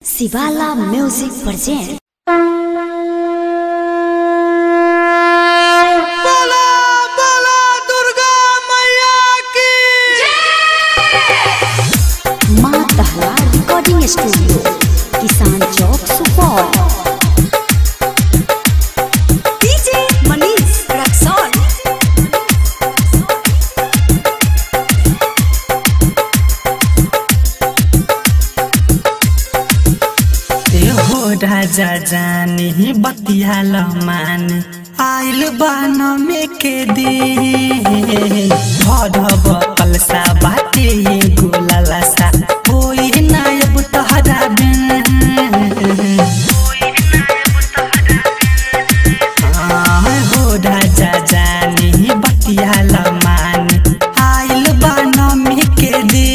शिवाला music present. माँ दहला recording studio, Kisan Chowk, Supaul. DJ Manish Raxaul. राजा जानी बतियाल मान आइल बान में के दे भरब कलसा बाटे गोलसा होई नायब तहरा बिन हो राजा जानी बतियाल मान आइल बान में के दे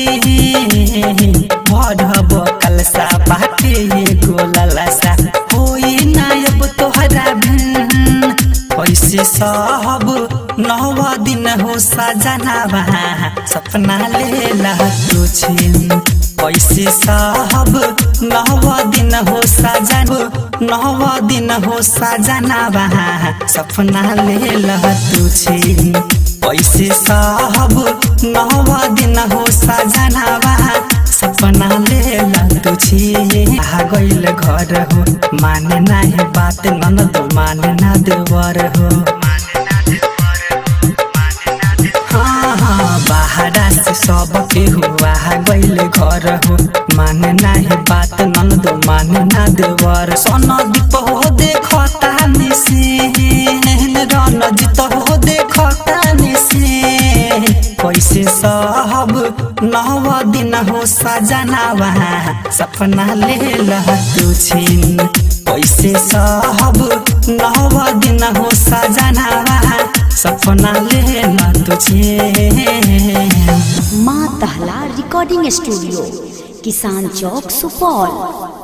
भरब कलसा बाटे गोलसा होई नायब तोहरा बिन कैसे सब नवा दिन हो सजनावा सपना लेला तुझे कैसे सब नवा दिन हो सजन नवा दिन हो सजनावा सपना लेला तुझे कैसे सब नवा दिन हो सजनावा सपना लेला तुझे आ गइल घर हो माने नाही बात ननद माने ना देवर हो हाँ बाहरा से सब के हुआ गइल घर हो माने नाही बात ननद माने ना देवर सन दीप हो देखता निसे रन जित हो देखता निसे कैसे सब नवा दिन हो सजनावा सपना लेला तुझे कैसे सब नवा दिन हो सजनावा सपना लेला तुझे। माँ दहला रिकॉर्डिंग स्टूडियो, किसान चौक, सुपौल।